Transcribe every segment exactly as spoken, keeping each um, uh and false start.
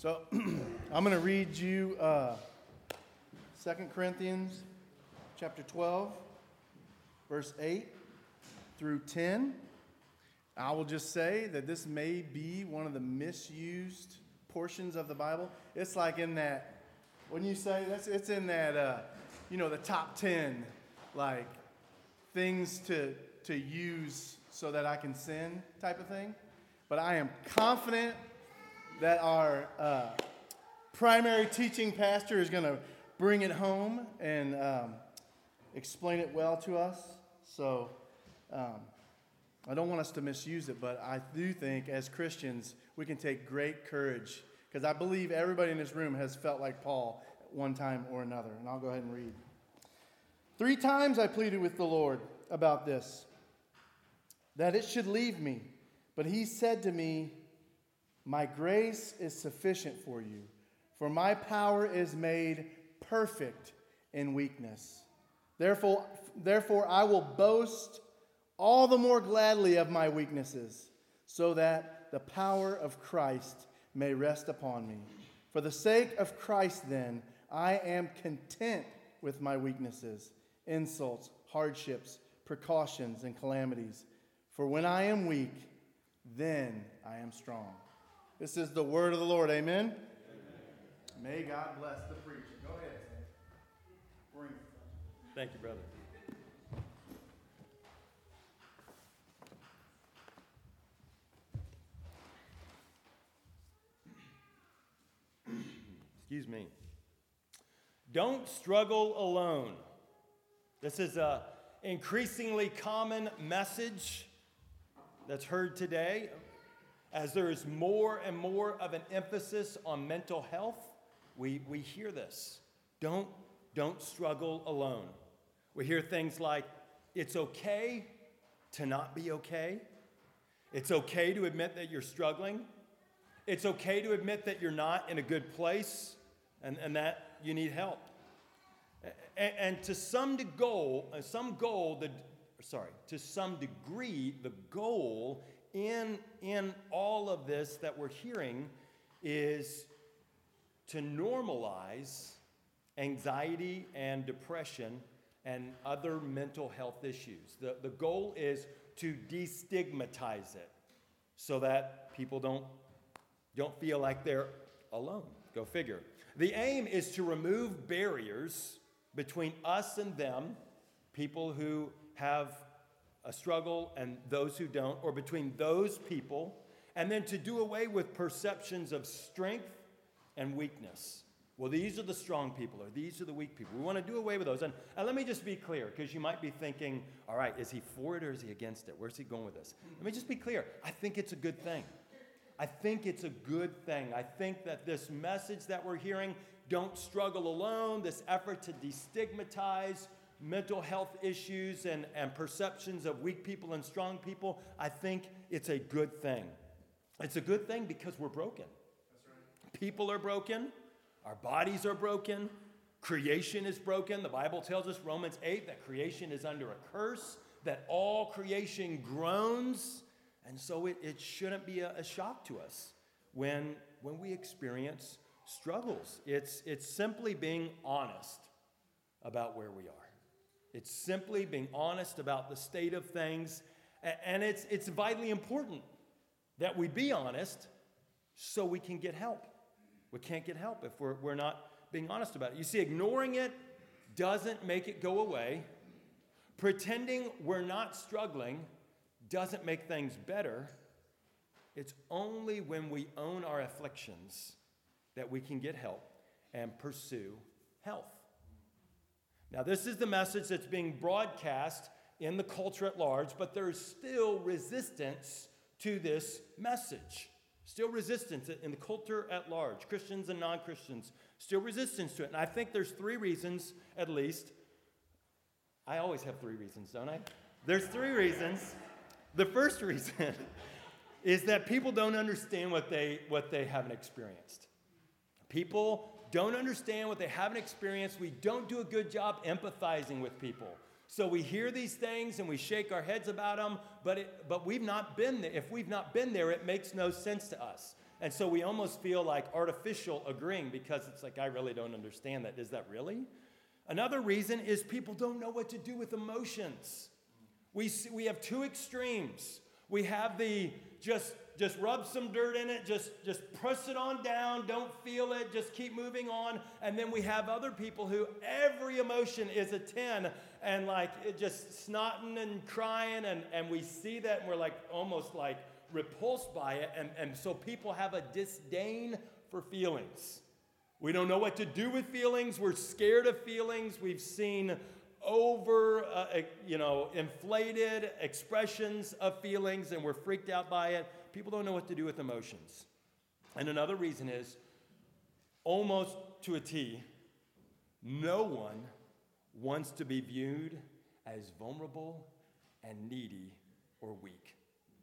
So I'm going to read you uh, Second Corinthians chapter twelve, verse eight through ten. I will just say that this may be one of the misused portions of the Bible. It's like in that, when you say, that's, it's in that, uh, you know, the top ten, like, things to, to use so that I can sin type of thing. But I am confident that our uh, primary teaching pastor is going to bring it home and um, explain it well to us. So um, I don't want us to misuse it, but I do think as Christians we can take great courage, because I believe everybody in this room has felt like Paul at one time or another. And I'll go ahead and read. Three times I pleaded with the Lord about this, that it should leave me. But he said to me, my grace is sufficient for you, for my power is made perfect in weakness. Therefore, therefore I will boast all the more gladly of my weaknesses, so that the power of Christ may rest upon me. For the sake of Christ, then, I am content with my weaknesses, insults, hardships, precautions, and calamities. For when I am weak, then I am strong. This is the word of the Lord. Amen? Amen. May God bless the preacher. Go ahead, Sam. Bring it. Thank you, brother. Excuse me. Don't struggle alone. This is an increasingly common message that's heard today, as there is more and more of an emphasis on mental health. We, we hear this. Don't, don't struggle alone. We hear things like, it's okay to not be okay. It's okay to admit that you're struggling. It's okay to admit that you're not in a good place and, and that you need help. And, and to some goal, some goal, the sorry, to some degree, the goal in, in all of this that we're hearing is to normalize anxiety and depression and other mental health issues. The, the goal is to destigmatize it so that people don't, don't feel like they're alone. Go figure. The aim is to remove barriers between us and them, people who have a struggle and those who don't, or between those people, and then to do away with perceptions of strength and weakness. Well, these are the strong people, or these are the weak people. We want to do away with those. And, and let me just be clear, because you might be thinking, all right, is he for it or is he against it? Where's he going with this? Let me just be clear. I think it's a good thing. I think it's a good thing. I think that this message that we're hearing, don't struggle alone, this effort to destigmatize mental health issues and, and perceptions of weak people and strong people, I think it's a good thing. It's a good thing because we're broken. That's right. People are broken. Our bodies are broken. Creation is broken. The Bible tells us, Romans eight, that creation is under a curse, that all creation groans. And so it, it shouldn't be a, a shock to us when, when we experience struggles. It's, it's simply being honest about where we are. It's simply being honest about the state of things. And it's, it's vitally important that we be honest so we can get help. We can't get help if we're, we're not being honest about it. You see, ignoring it doesn't make it go away. Pretending we're not struggling doesn't make things better. It's only when we own our afflictions that we can get help and pursue health. Now, this is the message that's being broadcast in the culture at large, but there's still resistance to this message. Still resistance in the culture at large. Christians and non-Christians, still resistance to it. And I think there's three reasons, at least. I always have three reasons, don't I? There's three reasons. The first reason is that people don't understand what they, what they haven't experienced. People don't understand what they haven't experienced. We don't do a good job empathizing with people. So we hear these things and we shake our heads about them, but it, but we've not been there. If we've not been there, it makes no sense to us. And so we almost feel like artificial agreeing because it's like, I really don't understand that. Is that really? Another reason is people don't know what to do with emotions. We, see, we have two extremes. We have the just, just rub some dirt in it, just, just press it on down, don't feel it, just keep moving on. And then we have other people who every emotion is a ten and like it just snotting and crying. And, and we see that and we're like almost like repulsed by it. And, and so people have a disdain for feelings. We don't know what to do with feelings. We're scared of feelings. We've seen over, uh, you know, inflated expressions of feelings, and we're freaked out by it. People don't know what to do with emotions. And another reason is, almost to a T, no one wants to be viewed as vulnerable and needy or weak.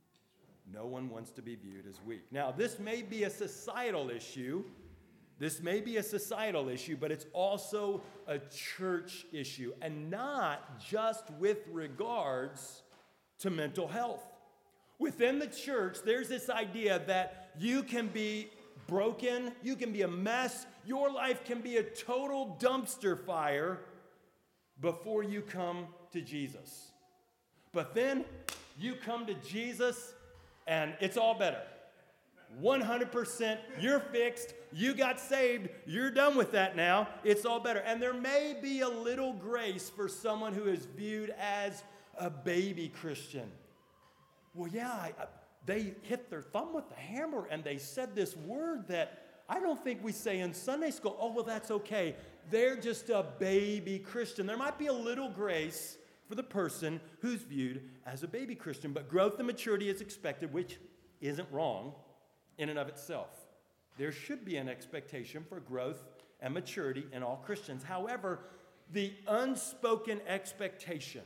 No one wants to be viewed as weak. Now, this may be a societal issue. This may be a societal issue, but it's also a church issue, and not just with regards to mental health. Within the church, there's this idea that you can be broken, you can be a mess, your life can be a total dumpster fire before you come to Jesus. But then you come to Jesus, and it's all better. one hundred percent, you're fixed, you got saved, you're done with that now, it's all better. And there may be a little grace for someone who is viewed as a baby Christian. Well, yeah, I, I, they hit their thumb with the hammer and they said this word that I don't think we say in Sunday school. Oh, well, that's okay. They're just a baby Christian. There might be a little grace for the person who's viewed as a baby Christian, but growth and maturity is expected, which isn't wrong in and of itself. There should be an expectation for growth and maturity in all Christians. However, the unspoken expectation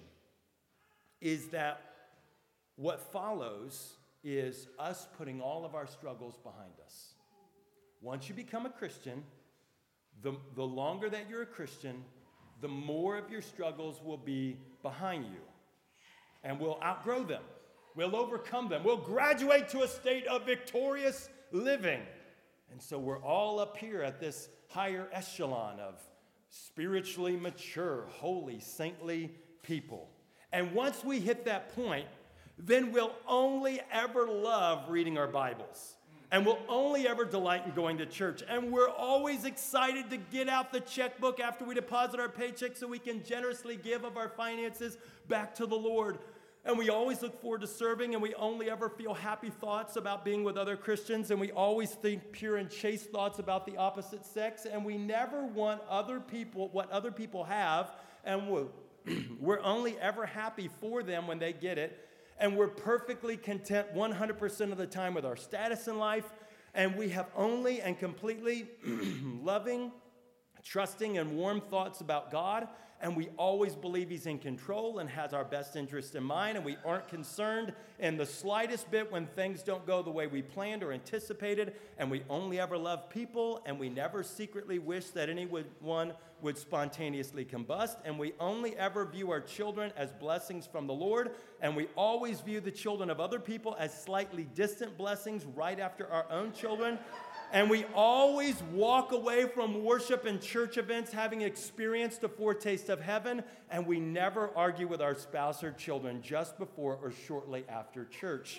is that what follows is us putting all of our struggles behind us. Once you become a Christian, the, the longer that you're a Christian, the more of your struggles will be behind you. And we'll outgrow them. We'll overcome them. We'll graduate to a state of victorious living. And so we're all up here at this higher echelon of spiritually mature, holy, saintly people. And once we hit that point, then we'll only ever love reading our Bibles. And we'll only ever delight in going to church. And we're always excited to get out the checkbook after we deposit our paycheck so we can generously give of our finances back to the Lord. And we always look forward to serving, and we only ever feel happy thoughts about being with other Christians, and we always think pure and chaste thoughts about the opposite sex, and we never want other people, what other people have, and we're, we're only ever happy for them when they get it, and we're perfectly content one hundred percent of the time with our status in life, and we have only and completely loving, trusting, and warm thoughts about God, and we always believe He's in control and has our best interest in mind, and we aren't concerned in the slightest bit when things don't go the way we planned or anticipated, and we only ever love people, and we never secretly wish that anyone would spontaneously combust, and we only ever view our children as blessings from the Lord, and we always view the children of other people as slightly distant blessings right after our own children. And we always walk away from worship and church events having experienced a foretaste of heaven, and we never argue with our spouse or children just before or shortly after church.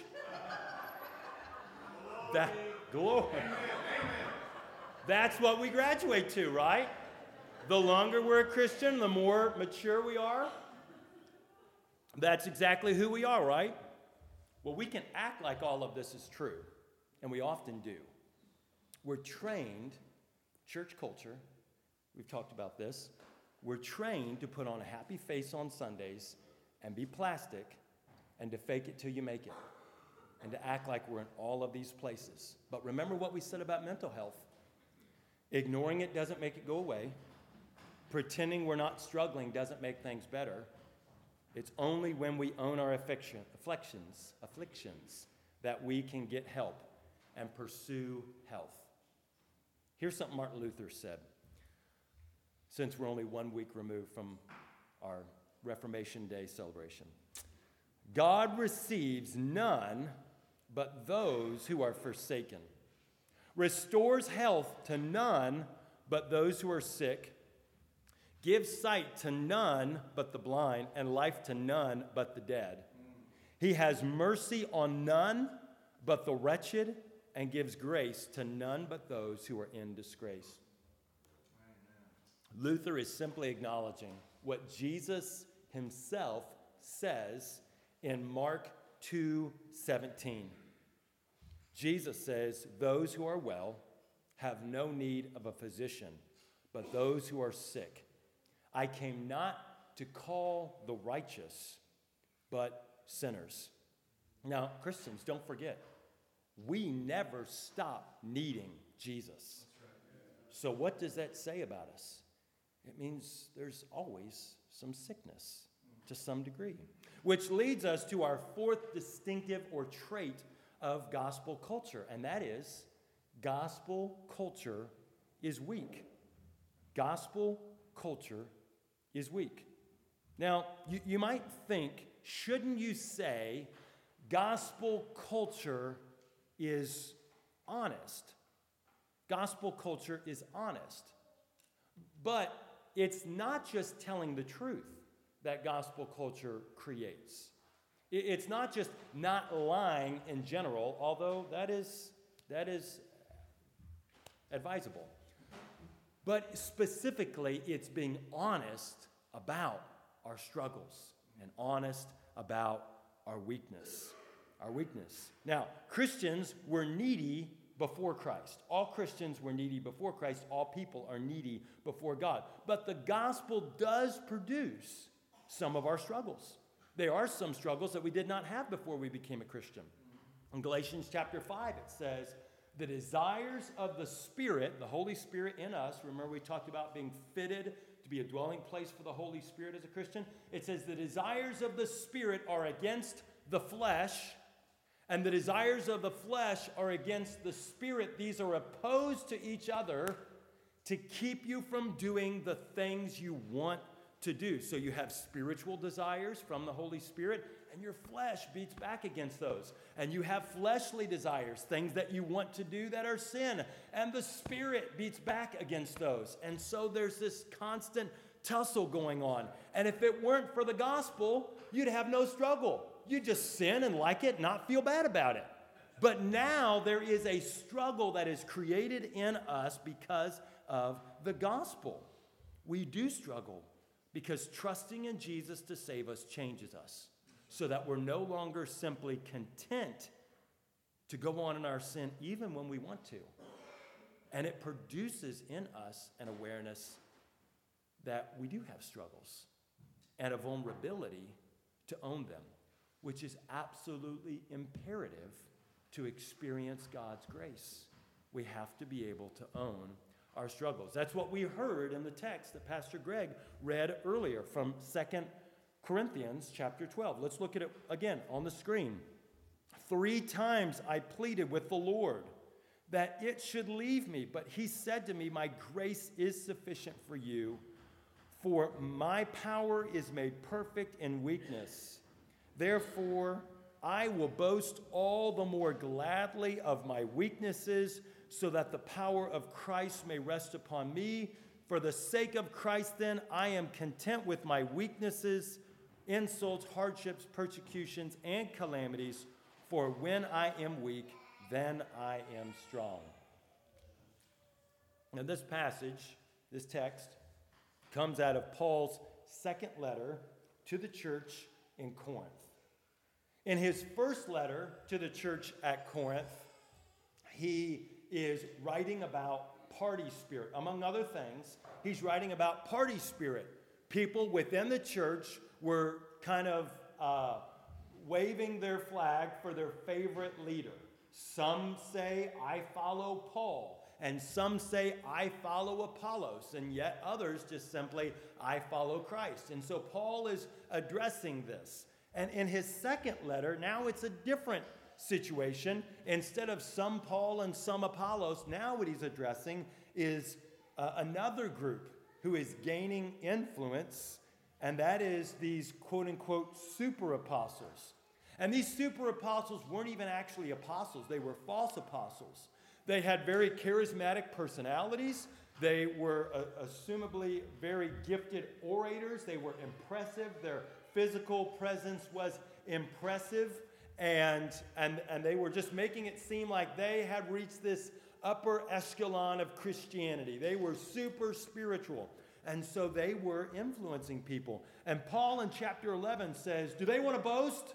That, glory. That's what we graduate to, right? The longer we're a Christian, the more mature we are. That's exactly who we are, right? Well, we can act like all of this is true, and we often do. We're trained, church culture, we've talked about this, we're trained to put on a happy face on Sundays and be plastic and to fake it till you make it and to act like we're in all of these places. But remember what we said about mental health. Ignoring it doesn't make it go away. Pretending we're not struggling doesn't make things better. It's only when we own our affliction, afflictions, afflictions that we can get help and pursue health. Here's something Martin Luther said, since we're only one week removed from our Reformation Day celebration. God receives none but those who are forsaken, restores health to none but those who are sick, gives sight to none but the blind, and life to none but the dead. He has mercy on none but the wretched, and gives grace to none but those who are in disgrace. Amen. Luther is simply acknowledging what Jesus himself says in Mark two seventeen. Jesus says, "Those who are well have no need of a physician, but those who are sick. I came not to call the righteous, but sinners." Now, Christians, don't forget, we never stop needing Jesus. So what does that say about us? It means there's always some sickness to some degree, which leads us to our fourth distinctive or trait of gospel culture, and that is gospel culture is weak. Gospel culture is weak. Now, you, you might think, shouldn't you say gospel culture is honest? Gospel culture is honest. But it's not just telling the truth that gospel culture creates. It's not just not lying in general, although that is, that is advisable. But specifically, it's being honest about our struggles and honest about our weakness. Our weakness. Now, Christians were needy before Christ. All Christians were needy before Christ. All people are needy before God. But the gospel does produce some of our struggles. There are some struggles that we did not have before we became a Christian. In Galatians chapter five, it says, the desires of the Spirit, the Holy Spirit in us, remember we talked about being fitted to be a dwelling place for the Holy Spirit as a Christian? It says the desires of the Spirit are against the flesh, and the desires of the flesh are against the Spirit. These are opposed to each other to keep you from doing the things you want to do. So you have spiritual desires from the Holy Spirit, and your flesh beats back against those. And you have fleshly desires, things that you want to do that are sin, and the Spirit beats back against those. And so there's this constant tussle going on. And if it weren't for the gospel, you'd have no struggle. You just sin and like it, not feel bad about it. But now there is a struggle that is created in us because of the gospel. We do struggle because trusting in Jesus to save us changes us so that we're no longer simply content to go on in our sin even when we want to. And it produces in us an awareness that we do have struggles and a vulnerability to own them, which is absolutely imperative to experience God's grace. We have to be able to own our struggles. That's what we heard in the text that Pastor Greg read earlier from Second Corinthians chapter twelve. Let's look at it again on the screen. Three times I pleaded with the Lord that it should leave me, but he said to me, my grace is sufficient for you, for my power is made perfect in weakness. Therefore, I will boast all the more gladly of my weaknesses, so that the power of Christ may rest upon me. For the sake of Christ, then, I am content with my weaknesses, insults, hardships, persecutions, and calamities. For when I am weak, then I am strong. Now, this passage, this text, comes out of Paul's second letter to the church in Corinth. In his first letter to the church at Corinth, he is writing about party spirit. Among other things, he's writing about party spirit. People within the church were kind of uh, waving their flag for their favorite leader. Some say, I follow Paul. And some say, I follow Apollos. And yet others just simply, I follow Christ. And so Paul is addressing this. And in his second letter, now it's a different situation. Instead of some Paul and some Apollos, now what he's addressing is uh, another group who is gaining influence, and that is these quote-unquote super apostles. And these super apostles weren't even actually apostles. They were false apostles. They had very charismatic personalities. They were uh, assumably very gifted orators. They were impressive. Their physical presence was impressive. And, and, and they were just making it seem like they had reached this upper echelon of Christianity. They were super spiritual. And so they were influencing people. And Paul in chapter eleven says, do they want to boast?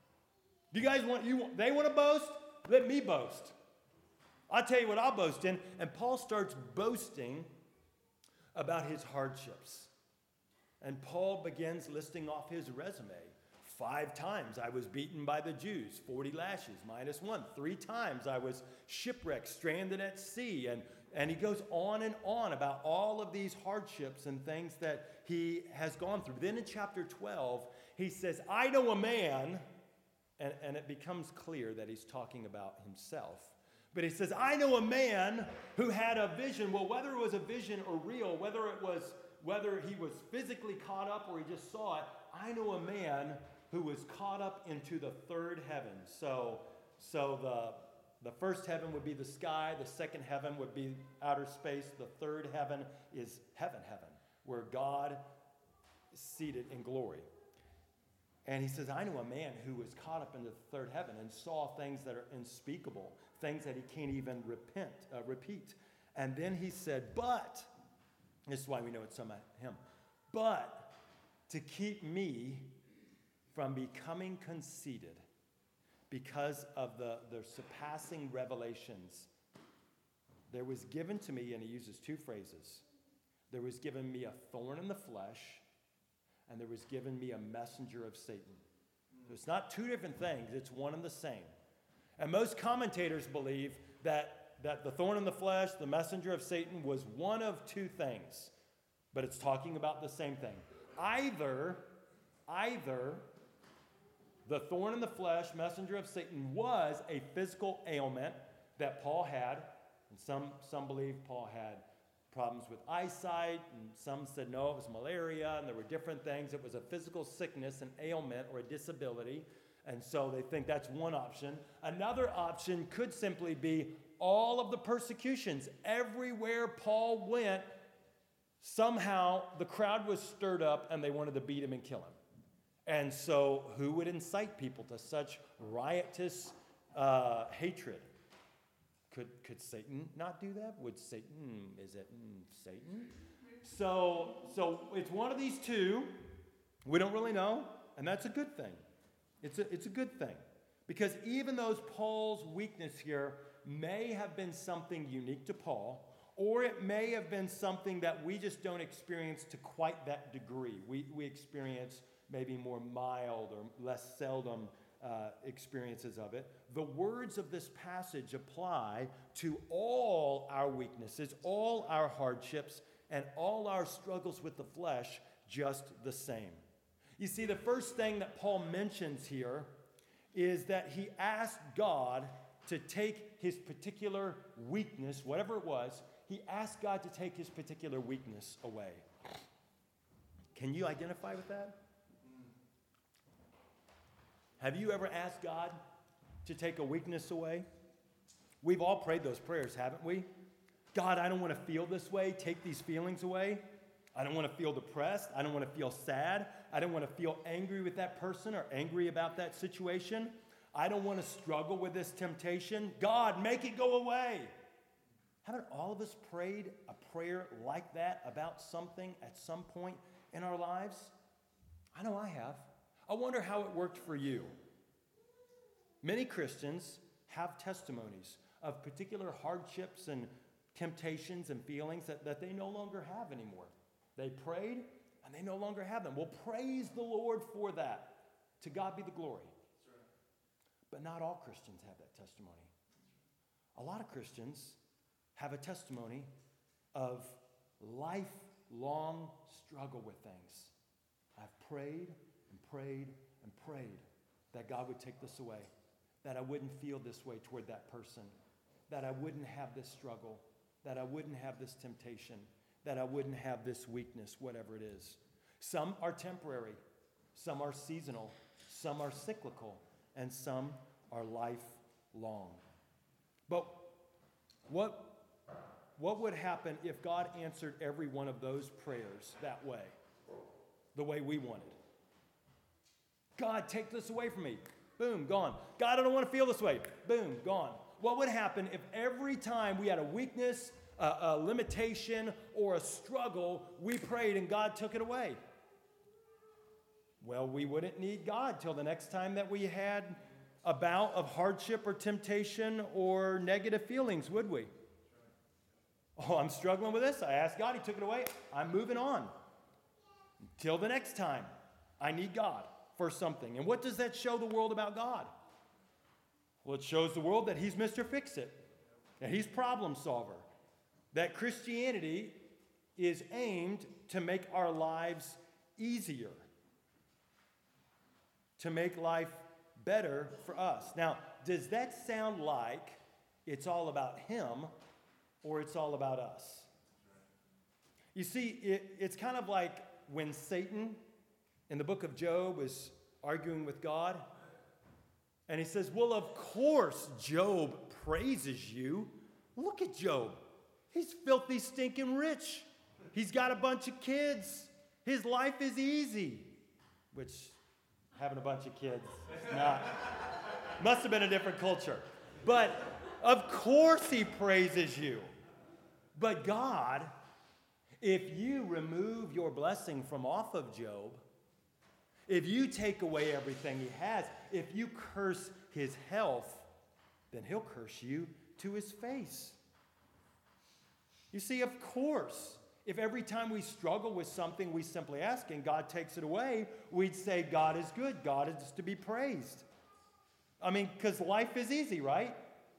Do you guys want, you, they want to boast? Let me boast. I'll tell you what I'll boast in. And Paul starts boasting about his hardships. And Paul begins listing off his resume. Five times I was beaten by the Jews, forty lashes minus one. Three times I was shipwrecked, stranded at sea. And, and he goes on and on about all of these hardships and things that he has gone through. Then in chapter twelve, he says, I know a man, and, and it becomes clear that he's talking about himself. But he says, I know a man who had a vision. Well, whether it was a vision or real, whether it was, whether he was physically caught up or he just saw it, I know a man who was caught up into the third heaven. So, so the, the first heaven would be the sky. The second heaven would be outer space. The third heaven is heaven, heaven, where God is seated in glory. And he says, I know a man who was caught up into the third heaven and saw things that are unspeakable, things that he can't even repent, uh, repeat. And then he said, but, this is why we know it's about him, but to keep me from becoming conceited because of the, the surpassing revelations, there was given to me, and he uses two phrases, there was given me a thorn in the flesh, and there was given me a messenger of Satan. So it's not two different things, it's one and the same. And most commentators believe that, that the thorn in the flesh, the messenger of Satan, was one of two things, but it's talking about the same thing. Either, either the thorn in the flesh, messenger of Satan, was a physical ailment that Paul had, and some, some believe Paul had problems with eyesight, and some said no, it was malaria, and there were different things. It was a physical sickness, an ailment, or a disability, and so they think that's one option. Another option could simply be all of the persecutions. Everywhere Paul went, somehow the crowd was stirred up, and they wanted to beat him and kill him. And so who would incite people to such riotous uh, hatred? Could, could Satan not do that? Would Satan, is it mm, Satan? So, so it's one of these two. We don't really know, and that's a good thing. It's a, it's a good thing. Because even though Paul's weakness here may have been something unique to Paul, or it may have been something that we just don't experience to quite that degree. We, we experience maybe more mild or less seldom uh, experiences of it. The words of this passage apply to all our weaknesses, all our hardships, and all our struggles with the flesh just the same. You see, the first thing that Paul mentions here is that he asked God to take his particular weakness, whatever it was, he asked God to take his particular weakness away. Can you identify with that? Have you ever asked God to take a weakness away? We've all prayed those prayers, haven't we? God, I don't want to feel this way. Take these feelings away. I don't want to feel depressed. I don't want to feel sad. I don't want to feel angry with that person or angry about that situation. I don't want to struggle with this temptation. God, make it go away. Haven't all of us prayed a prayer like that about something at some point in our lives? I know I have. I wonder how it worked for you. Many Christians have testimonies of particular hardships and temptations and feelings that, that they no longer have anymore. They prayed and they no longer have them. Well, praise the Lord for that. To God be the glory. But not all Christians have that testimony. A lot of Christians have a testimony of lifelong struggle with things. I've prayed and prayed and prayed that God would take this away, that I wouldn't feel this way toward that person, that I wouldn't have this struggle, that I wouldn't have this temptation, that I wouldn't have this weakness, whatever it is. Some are temporary, some are seasonal, some are cyclical, and some are lifelong. But What, what would happen if God answered every one of those prayers that way, the way we wanted? God, take this away from me. Boom, gone. God, I don't want to feel this way. Boom, gone. What would happen if every time we had a weakness, a, a limitation, or a struggle, we prayed and God took it away? Well, we wouldn't need God till the next time that we had a bout of hardship or temptation or negative feelings, would we? Oh, I'm struggling with this. I asked God, He took it away. I'm moving on. Till the next time, I need God for something. And what does that show the world about God? Well, it shows the world that He's Mister Fix-It, that He's problem solver, that Christianity is aimed to make our lives easier, to make life better for us. Now, does that sound like it's all about Him or it's all about us? You see, it, it's kind of like when Satan in the book of Job was arguing with God, and he says, well, of course Job praises you. Look at Job. He's filthy, stinking rich. He's got a bunch of kids. His life is easy. Which, having a bunch of kids is not. Must have been a different culture. But of course he praises you. But God, if you remove your blessing from off of Job, if you take away everything he has, if you curse his health, then he'll curse you to his face. You see, of course, if every time we struggle with something we simply ask and God takes it away, we'd say God is good, God is to be praised. I mean, because life is easy, right?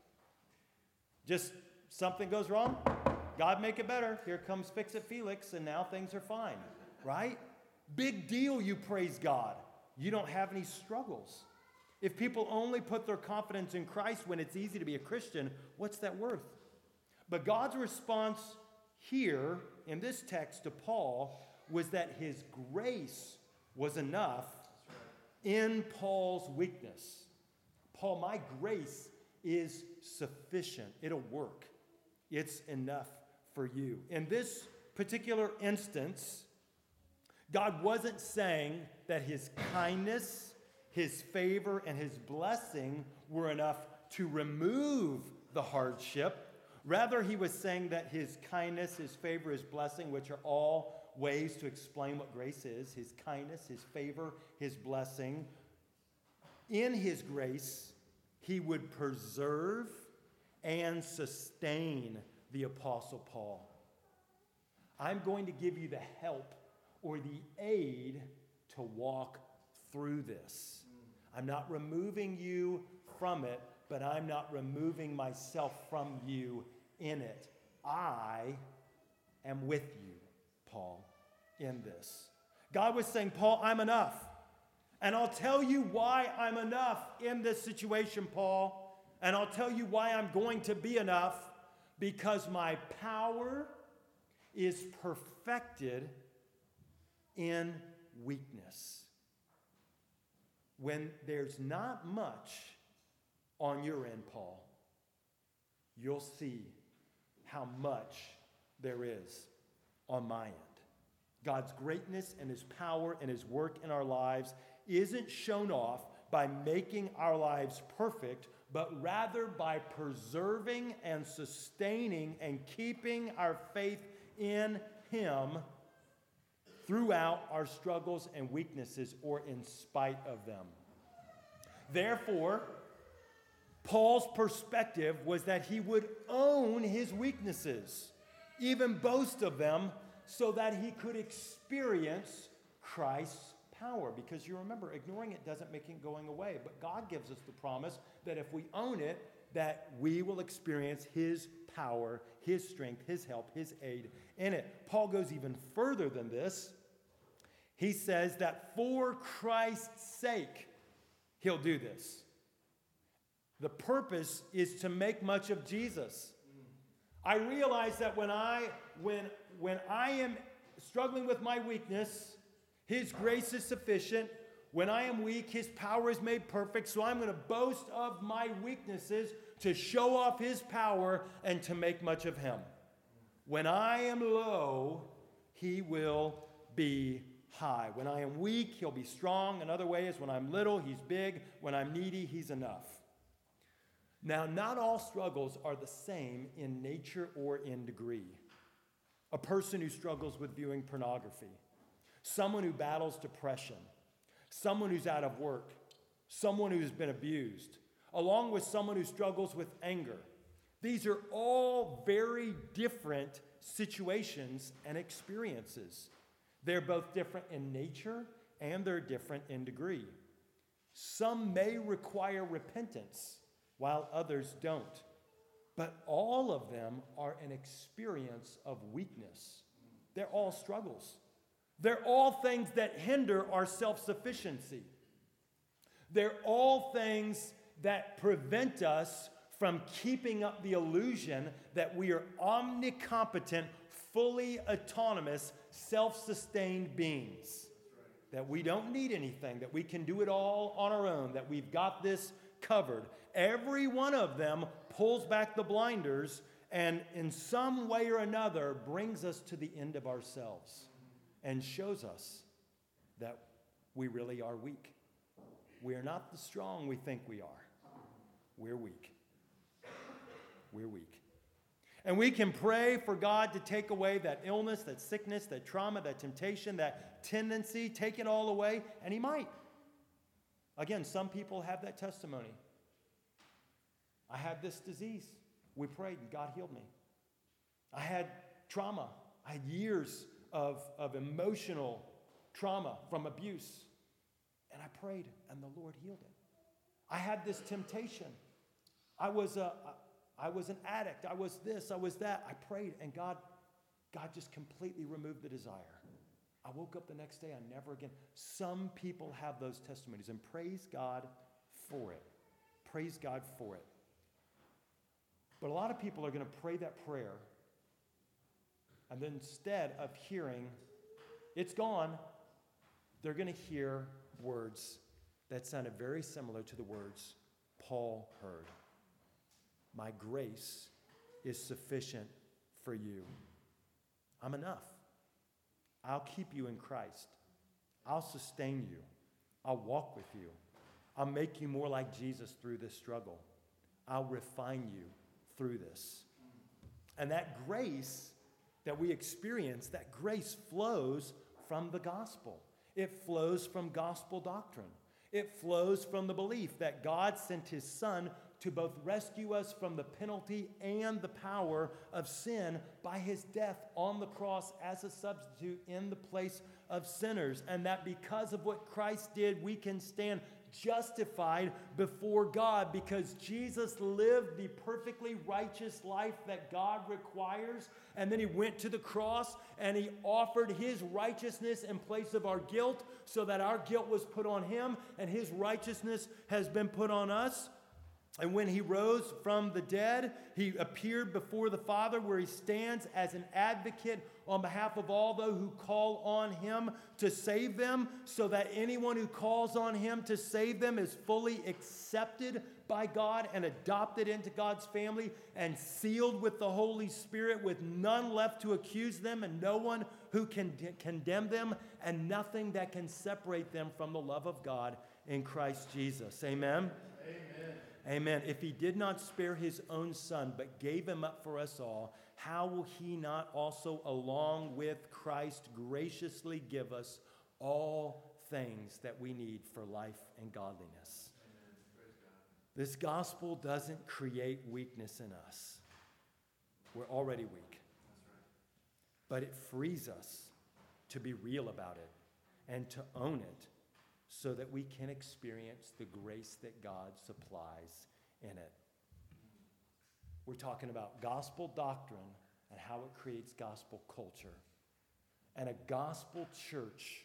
Just something goes wrong, God make it better. Here comes Fix-It Felix, and now things are fine, right? Big deal you praise God. You don't have any struggles. If people only put their confidence in Christ when it's easy to be a Christian, what's that worth? But God's response here in this text to Paul was that his grace was enough in Paul's weakness. Paul, my grace is sufficient. It'll work. It's enough for you. In this particular instance, God wasn't saying that his kindness, his favor, and his blessing were enough to remove the hardship. Rather, he was saying that his kindness, his favor, his blessing, which are all ways to explain what grace is, his kindness, his favor, his blessing, in his grace, he would preserve and sustain the Apostle Paul. I'm going to give you the help or the aid to walk through this. I'm not removing you from it, but I'm not removing myself from you in it. I am with you, Paul, in this. God was saying, Paul, I'm enough. And I'll tell you why I'm enough in this situation, Paul. And I'll tell you why I'm going to be enough, because my power is perfected in weakness. When there's not much on your end, Paul, you'll see how much there is on my end. God's greatness and his power and his work in our lives isn't shown off by making our lives perfect, but rather by preserving and sustaining and keeping our faith in him throughout our struggles and weaknesses, or in spite of them. Therefore, Paul's perspective was that he would own his weaknesses, even boast of them, so that he could experience Christ's power. Because you remember, ignoring it doesn't make it going away. But God gives us the promise that if we own it, that we will experience his power, his strength, his help, his aid in it. Paul goes even further than this. He says that for Christ's sake, he'll do this. The purpose is to make much of Jesus. I realize that when I when when I am struggling with my weakness, his grace is sufficient. When I am weak, his power is made perfect. So I'm going to boast of my weaknesses to show off his power and to make much of him. When I am low, he will be high. When I am weak, he'll be strong. In other ways, when I'm little, he's big. When I'm needy, he's enough. Now, not all struggles are the same in nature or in degree. A person who struggles with viewing pornography, someone who battles depression, someone who's out of work, someone who's been abused, along with someone who struggles with anger. These are all very different situations and experiences. They're both different in nature and they're different in degree. Some may require repentance while others don't. But all of them are an experience of weakness. They're all struggles. They're all things that hinder our self-sufficiency. They're all things that prevent us from keeping up the illusion that we are omnicompetent, fully autonomous, self-sustained beings. That we don't need anything, that we can do it all on our own, that we've got this covered. Every one of them pulls back the blinders and in some way or another brings us to the end of ourselves and shows us that we really are weak. We are not the strong we think we are. We're weak. We're weak. And we can pray for God to take away that illness, that sickness, that trauma, that temptation, that tendency, take it all away, and he might. Again, some people have that testimony. I had this disease. We prayed and God healed me. I had trauma. I had years of, of emotional trauma from abuse. And I prayed and the Lord healed it. I had this temptation. I was a, I was an addict. I was this, I was that. I prayed and God, God just completely removed the desire. I woke up the next day, I never again. Some people have those testimonies and praise God for it. Praise God for it. But a lot of people are going to pray that prayer, and then instead of hearing, it's gone, they're going to hear words that sounded very similar to the words Paul heard. My grace is sufficient for you. I'm enough. I'll keep you in Christ. I'll sustain you. I'll walk with you. I'll make you more like Jesus through this struggle. I'll refine you through this. And that grace that we experience, that grace flows from the gospel. It flows from gospel doctrine. It flows from the belief that God sent his Son to both rescue us from the penalty and the power of sin by his death on the cross as a substitute in the place of sinners. And that because of what Christ did, we can stand justified before God because Jesus lived the perfectly righteous life that God requires. And then he went to the cross and he offered his righteousness in place of our guilt so that our guilt was put on him and his righteousness has been put on us. And when he rose from the dead, he appeared before the Father where he stands as an advocate on behalf of all those who call on him to save them, so that anyone who calls on him to save them is fully accepted by God and adopted into God's family and sealed with the Holy Spirit, with none left to accuse them and no one who can de- condemn them and nothing that can separate them from the love of God in Christ Jesus. Amen? Amen. Amen. If he did not spare his own Son, but gave him up for us all, how will he not also, along with Christ, graciously give us all things that we need for life and godliness? This gospel doesn't create weakness in us. We're already weak. But it frees us to be real about it and to own it, so that we can experience the grace that God supplies in it. We're talking about gospel doctrine and how it creates gospel culture. And a gospel church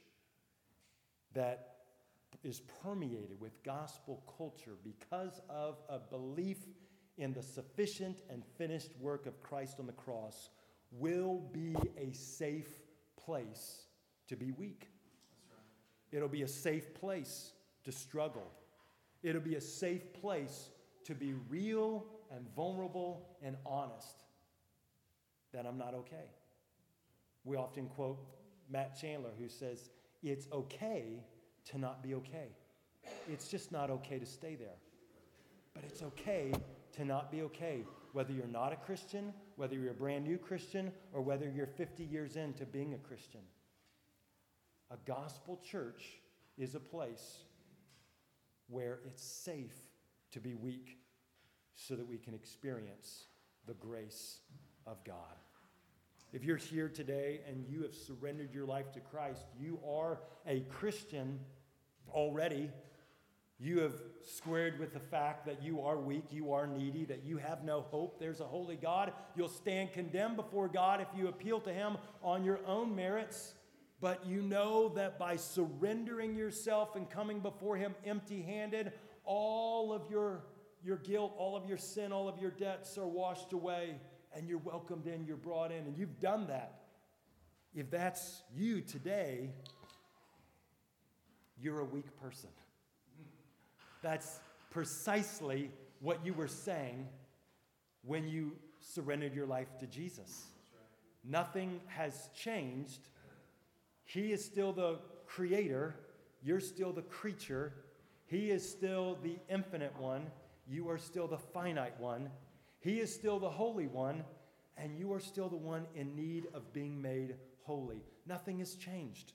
that is permeated with gospel culture because of a belief in the sufficient and finished work of Christ on the cross will be a safe place to be weak. It'll be a safe place to struggle. It'll be a safe place to be real and vulnerable and honest that I'm not okay. We often quote Matt Chandler, who says, it's okay to not be okay. It's just not okay to stay there. But it's okay to not be okay, whether you're not a Christian, whether you're a brand new Christian, or whether you're fifty years into being a Christian. A gospel church is a place where it's safe to be weak so that we can experience the grace of God. If you're here today and you have surrendered your life to Christ, you are a Christian already. You have squared with the fact that you are weak, you are needy, that you have no hope. There's a holy God. You'll stand condemned before God if you appeal to him on your own merits. But you know that by surrendering yourself and coming before him empty-handed, all of your, your guilt, all of your sin, all of your debts are washed away, and you're welcomed in, you're brought in, and you've done that. If that's you today, you're a weak person. That's precisely what you were saying when you surrendered your life to Jesus. Right. Nothing has changed. He is still the creator. You're still the creature. He is still the infinite one. You are still the finite one. He is still the holy one. And you are still the one in need of being made holy. Nothing has changed.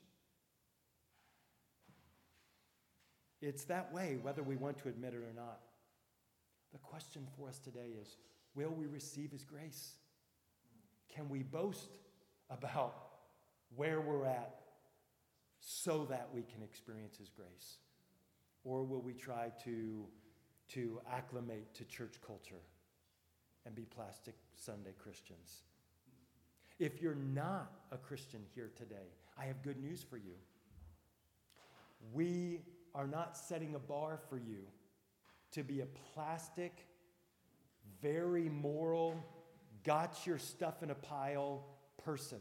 It's that way, whether we want to admit it or not. The question for us today is, will we receive his grace? Can we boast about where we're at so that we can experience his grace? Or will we try to, to acclimate to church culture and be plastic Sunday Christians? If you're not a Christian here today, I have good news for you. We are not setting a bar for you to be a plastic, very moral, got your stuff in a pile person.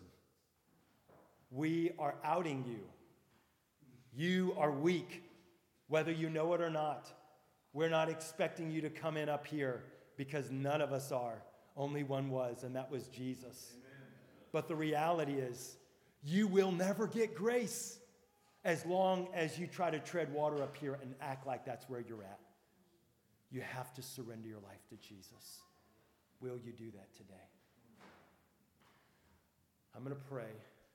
We are outing you. You are weak, whether you know it or not. We're not expecting you to come in up here because none of us are. Only one was, and that was Jesus. Amen. But the reality is, you will never get grace as long as you try to tread water up here and act like that's where you're at. You have to surrender your life to Jesus. Will you do that today? I'm going to pray,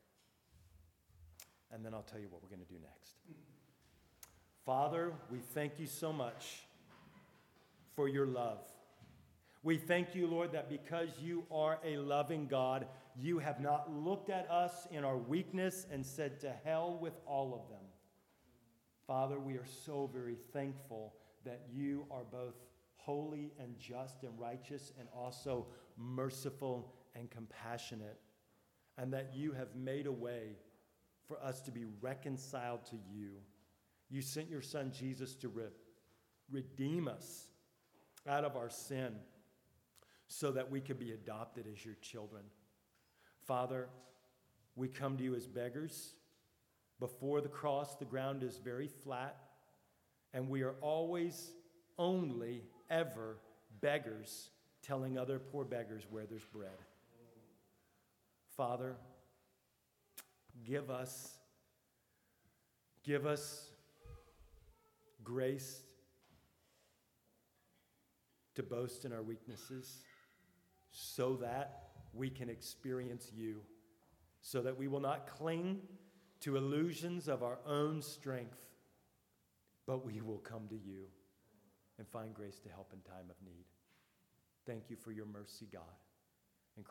and then I'll tell you what we're going to do next. Father, we thank you so much for your love. We thank you, Lord, that because you are a loving God, you have not looked at us in our weakness and said, to hell with all of them. Father, we are so very thankful that you are both holy and just and righteous and also merciful and compassionate, and that you have made a way for us to be reconciled to you. You sent your son Jesus to re- redeem us out of our sin so that we could be adopted as your children. Father, we come to you as beggars. Before the cross, the ground is very flat, and we are always, only, ever beggars telling other poor beggars where there's bread. Father, give us, give us grace to boast in our weaknesses so that we can experience you, so that we will not cling to illusions of our own strength, but we will come to you and find grace to help in time of need. Thank you for your mercy, God.